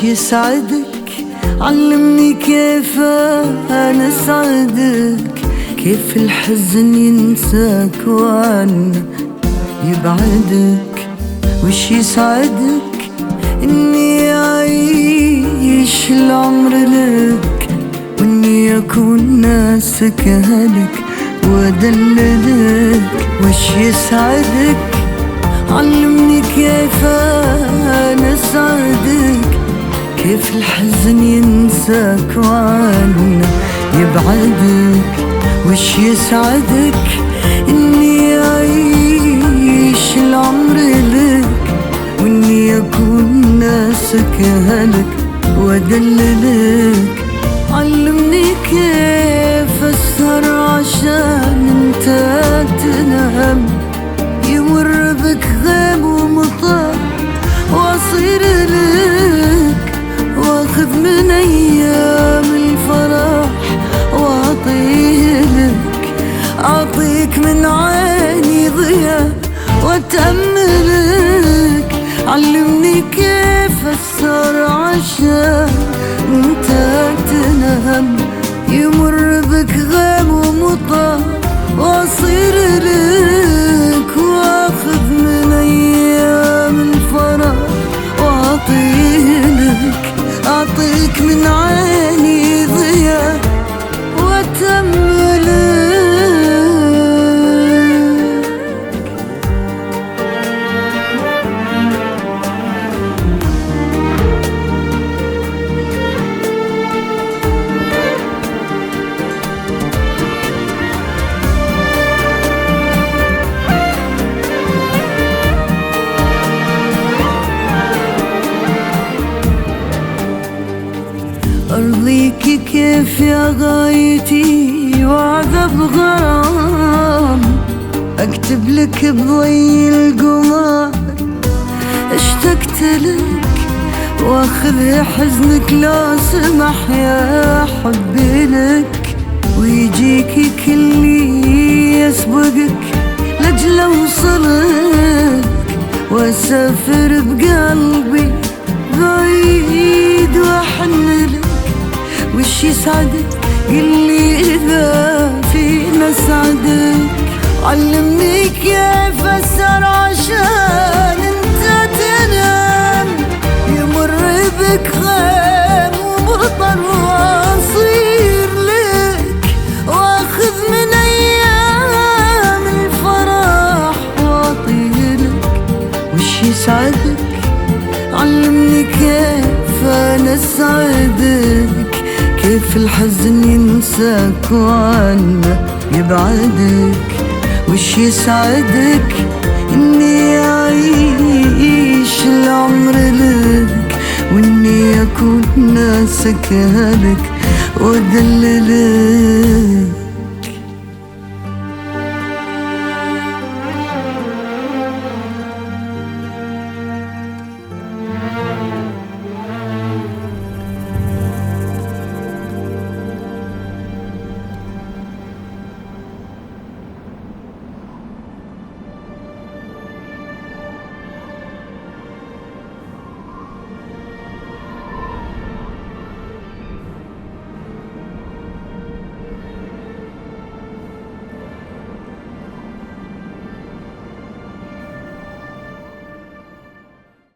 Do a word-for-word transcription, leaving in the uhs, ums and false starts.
وش يسعدك؟ علمني كيف أنا أسعدك، كيف الحزن ينساك وعنك يبعدك. وش يسعدك؟ إني أعيش العمر لك، وإني أكون ناسك أهلك وأدللك. وش يسعدك؟ علمني كيف أنا أسعدك، كيف الحزن ينساك وعنك يبعدك. وش يسعدك؟ إني أعيش العمر لك، وإني أكون ناسك أهلك وأدللك. علمني كيف أسهر عشان انت تنام، يمر بك غيم ومطر واصير لك، واخذ من ايام الفرح واعطيه لك. اعطيك من عيني ضياء واتأملك. علمني كيف اسهر عشان انت تنام، يمر بك غيم ومطر واصير لك، واخذ من ايام الفرح واعطيه لك. اعطيك من عيني ضياء واتأملك. أرضيك كيف يا غايتي وعذب غرام، أكتب لك بضي القمر اشتقت لك، واخذ حزنك لا سمح يا حبي لك. ويجيك كلي يسبقك لأجل أوصلك، وأسافر بقلبي بعيد وأحن لك. وش يسعدك؟ قلي إذا فينا سعدك. علمني كيف أسهر عشان انت تنام، يمر بك غيم ومطر واصير لك، واخذ من ايام الفرح واعطيه لك. وش يسعدك؟ علمني كيف انا اسعدك، كيف الحزن ينساك وعنك يبعدك. وش يسعدك؟ اني اعيش العمر لك، واني اكون ناسك اهلك وادللك.